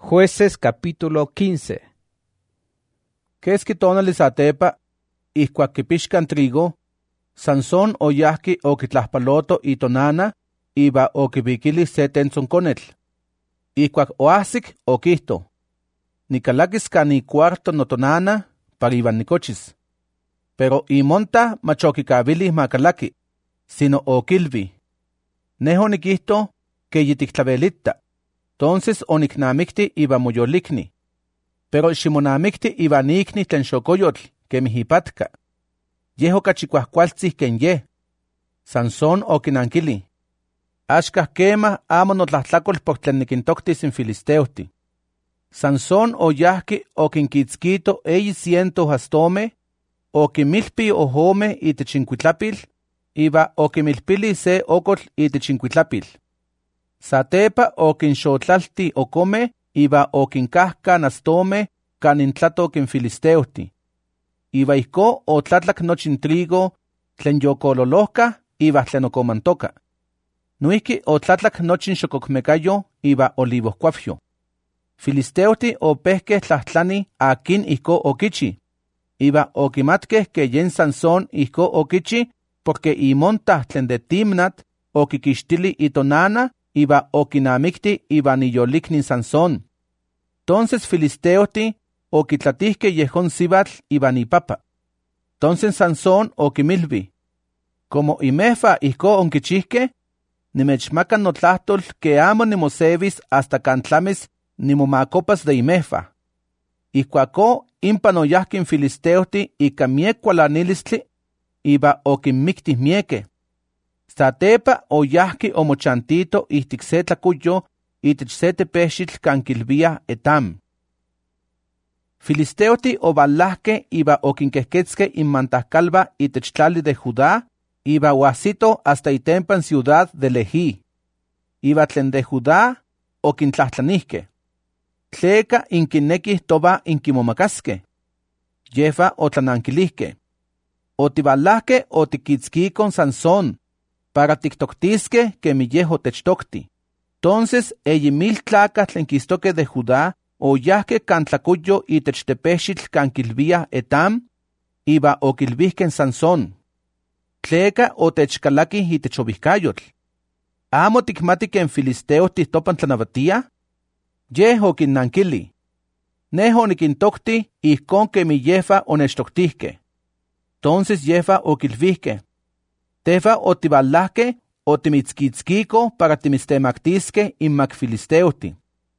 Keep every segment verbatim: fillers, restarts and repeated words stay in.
Jueces capítulo quince. Keski tonali satepa, ihkuak kipixkan trigo, Sansón oyahki okitlahpaloto itonana, iba okibikili se tentzonkonetl. Ihkuak oahsik okihto, nikalakis ka ni cuarto notonana para iban nikochis. Pero imonta mach okikabilih makalaki, sino okilvi. Neho nikihto ke yitiktlabelita. Entonces oniknamikti iba moyolikni. Pero ximonamikti iba nikni tlen xokoyotl kemihipatka. Yeh okachikuahkualtzih ken yeh. Sansón okinankili. Axkah kema amo notlahtlakolh por tlen nikintoktis in filisteohti. Sansón oyahki okinkitskito eyi ciento hastome, okimilpi ohome itech inkuitlapil, iba okimilpili se okotl itech inkuitlapil. Satepa okinxotlalti okome, iba okinkahka nastome kan intlatok in filisteohti. Iba ihko otlatlak nochin trigo, tlen yokololohka, iba tlen okomantoka. Nuihki otlatlak nochin xokokmekayo, iba olivohkuafyo. Filisteohti opehkeh tlahtlani akin ihko okichi. Iba okimatkeh ke yen Sansón ihko okichi, porque imonta tlen de Timnat okikixtili itonana, iba okinamikti iba niyoliknin Sansón. Entonces filisteohti okitlatihke yehon sibatl iba ipapa. Entonces Sansón okimilvi, como imehfa ihko onkichihke, nimechmaka notlahtol ke amo nimosevis hasta kan tlamis nimomakopas de imehfa. Ihkuako impan oyahki in filisteohti ika miek kualanilistli, iba okinmiktih mieke. Satepa oyahki omochantito ihtik se tlakuyo itech se tepexitl kan kilviah Etam. Filisteohti ovalahke iba okinkehketske inmantahkalva itech tlali de Judá, iba oahsito hasta itempan ciudad de Lehi. Iba tlen de Judá okintlahtlanihke. Tleka inkinekih toba inkimomakaske. Yefa otlanankilihke. Otivalahke otikitskikon Sansón, para tiktoktiske kemi yeh otechtokti. Entonces eyi mil tlakah tlen kistoke de Judá oyahke kan tlakuyo itech tepexitl kan kilviah Etam, iba okilvihken Sansón. Tleka otechkalakih itech ovihkayotl. Amo tikmati ken filisteohti topan tlanavatia? Yeh okinnankili. Neh onikintokti ihkon kemi yefa onechtoktihke. Entonces yefa okilvihke. Tefa otivalahke otimitzkitskiko para timistemaktiske inmak filisteohti.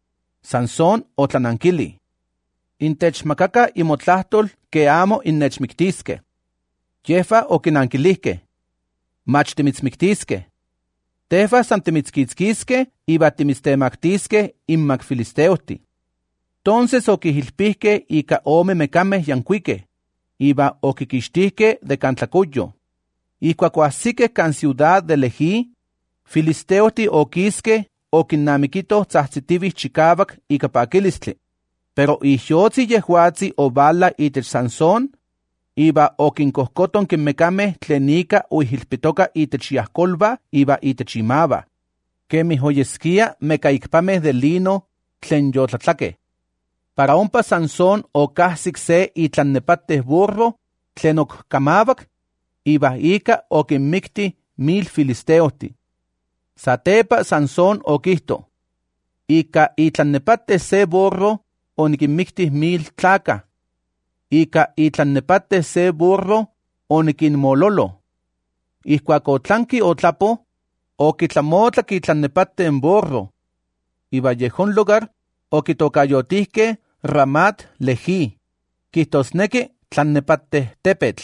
Sansón otlanankili. Intechmakaka imotlahtol ke amo innechmiktiske. Yefa okinankilihke. Mach timitzmiktiske. Tefa san timitzkitskiske iba timistemaktiske inmak filisteohti. Entonces okihilpihke ika ome mekameh yankuike, iba okikixtihke de kan tlakuyo. Ihkuak oahsikeh kan ciudad de Lehi, filisteohti okiske okinnamikito tzahtzitivih chikawak ika pakilistli. Pero ihyotzi yehuatzi ovala itech Sansón, iba okinkohkoton kinmekameh tlen ika oihilpitoka itech yahkolva iba itech imava, kemih oyeskia mekaikpameh de lino tlen yotlatlakeh. Para ompa Sansón okahsik se itlannepateh burro tlen okkamawak, iba ika okinmikti mil filisteohti. Satepa Sansón okihto, ika itlannepateh se burro onikinmiktih mil tlaka. Ika itlannepateh se burro onikinmololo. Ihkuak otlanki otlapo, okitlamotlak itlannepateh burro. Iba yehon lugar okitokayotihke Ramat Lehi, kihtosneki tlannepateh tepetl.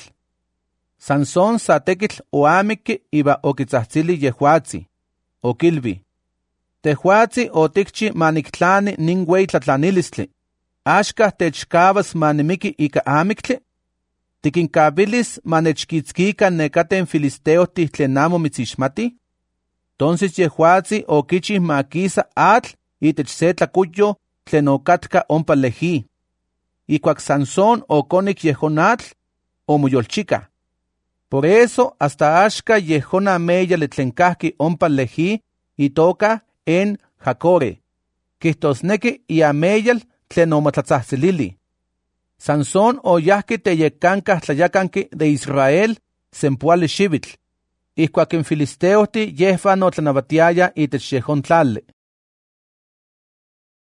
Sansón sa tekitl oamikki iba okitzahtsili yehuatzi. Okilvi, tehuatzi otikchi maniktlani nin ueyi tlatlanilistli. Axkah techkavas manimiki ika amiktli? Tikinkabilis manechkitskika nekaten filisteohtih tlen amo mitzixmati? Entonces yehuatzi okichi makisa atl itech se tlakuyo tlen okatka ompa Lehi. Ihkuak Sansón okonik yehon atl, omoyolchika. Por eso hasta axka yehon ameyali tlen kahki ompa Lehi itoka en Jacore, quihtosnequi iameyal tlen omatlatzahtzilili. Sansón oyahki teyecancah tlayacanqui de Israel sempuali xivitl, ihcuac in filisteohti yehvan otlanavatiaya itech yehon tlali.